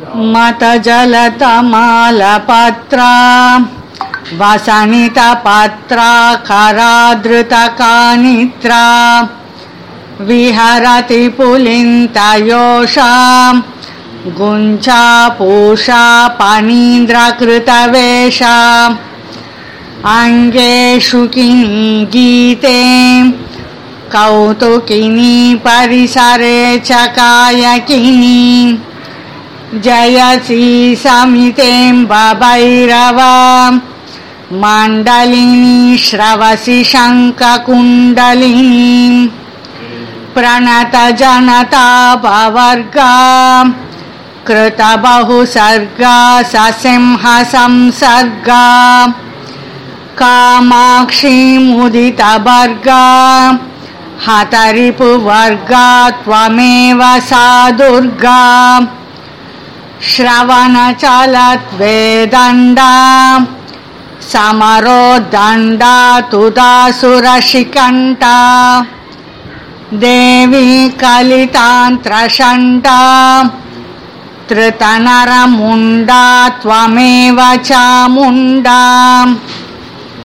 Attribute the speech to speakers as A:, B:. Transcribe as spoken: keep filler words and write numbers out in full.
A: मतजलतमालपत्रा वसनितपत्रा करादृतकानित्रा विहरति पुलिन्तयोषा गुञ्चा पूषा पनीन्द्रकृतवेषा अङ्गेषु किनी गीते कौतुकिनी परिसरे च कायकिनी जयसी समितेऽम्बभैरवा मण्डलिनी श्रवसि शङ्खकुण्डलिनी प्रणतजनतापवर्गा कृतबहुसर्गा ससिंहसंसर्गा कामाक्षी मुदितभर्गा हतरिपुवर्गा त्वमेव सा दुर्गा श्रवणचलद्वेदण्डा समरोदण्डा तुदासुरशिकण्ठा देवी कलितान्त्रषण्डा त्रितनरमुण्डा त्वमेव चामुण्डा